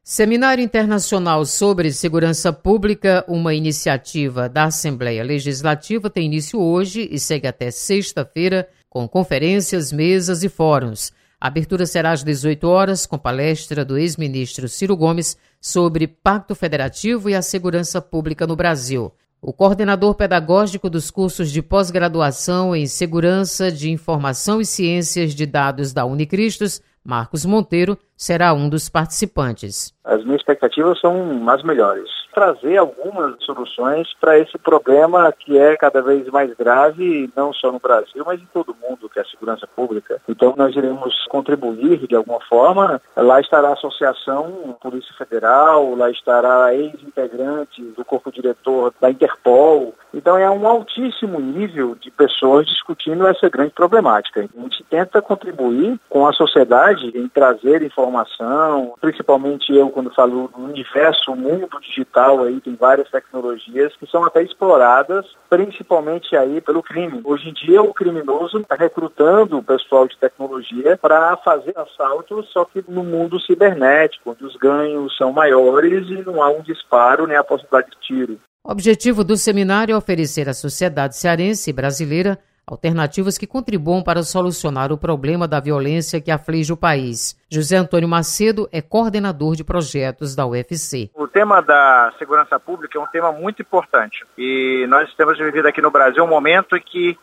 Seminário Internacional sobre Segurança Pública, uma iniciativa da Assembleia Legislativa, tem início hoje e segue até sexta-feira com conferências, mesas e fóruns. A abertura será às 18 horas, com palestra do ex-ministro Ciro Gomes sobre Pacto Federativo e a segurança pública no Brasil. O coordenador pedagógico dos cursos de pós-graduação em Segurança de Informação e Ciências de Dados da Unicristos, Marcos Monteiro, será um dos participantes. As minhas expectativas são as melhores. Trazer algumas soluções para esse problema que é cada vez mais grave, não só no Brasil, mas em todo o mundo, que é a segurança pública. Então nós iremos contribuir de alguma forma. Lá estará a Associação Polícia Federal, lá estará ex-integrante do Corpo Diretor da Interpol. Então é um altíssimo nível de pessoas discutindo essa grande problemática. A gente tenta contribuir com a sociedade em trazer informação, principalmente eu quando falo do universo, o mundo digital, aí tem várias tecnologias que são até exploradas, principalmente aí pelo crime. Hoje em dia o criminoso está recrutando o pessoal de tecnologia para fazer assaltos, só que no mundo cibernético, onde os ganhos são maiores e não há um disparo nem a possibilidade de tiro. O objetivo do seminário é oferecer à sociedade cearense e brasileira alternativas que contribuam para solucionar o problema da violência que aflige o país. José Antônio Macedo é coordenador de projetos da UFC. O tema da segurança pública é um tema muito importante e nós temos vivido aqui no Brasil um momento em que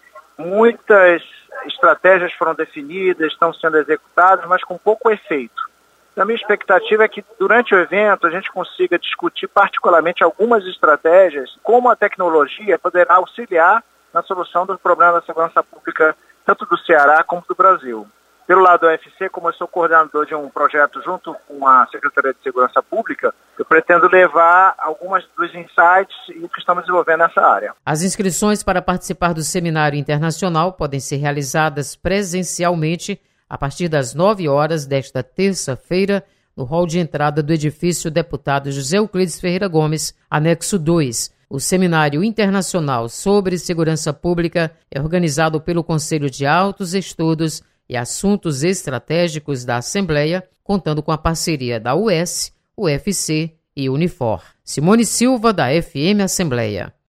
muitas estratégias foram definidas, estão sendo executadas, mas com pouco efeito. A minha expectativa é que durante o evento a gente consiga discutir particularmente algumas estratégias, como a tecnologia poderá auxiliar na solução dos problemas da segurança pública, tanto do Ceará como do Brasil. Pelo lado do UFC, como eu sou coordenador de um projeto junto com a Secretaria de Segurança Pública, eu pretendo levar algumas dos insights e o que estamos desenvolvendo nessa área. As inscrições para participar do Seminário Internacional podem ser realizadas presencialmente a partir das 9 horas desta terça-feira, no hall de entrada do edifício Deputado José Euclides Ferreira Gomes, anexo 2. O Seminário Internacional sobre Segurança Pública é organizado pelo Conselho de Altos Estudos e Assuntos Estratégicos da Assembleia, contando com a parceria da US, UFC e Unifor. Simone Silva, da FM Assembleia.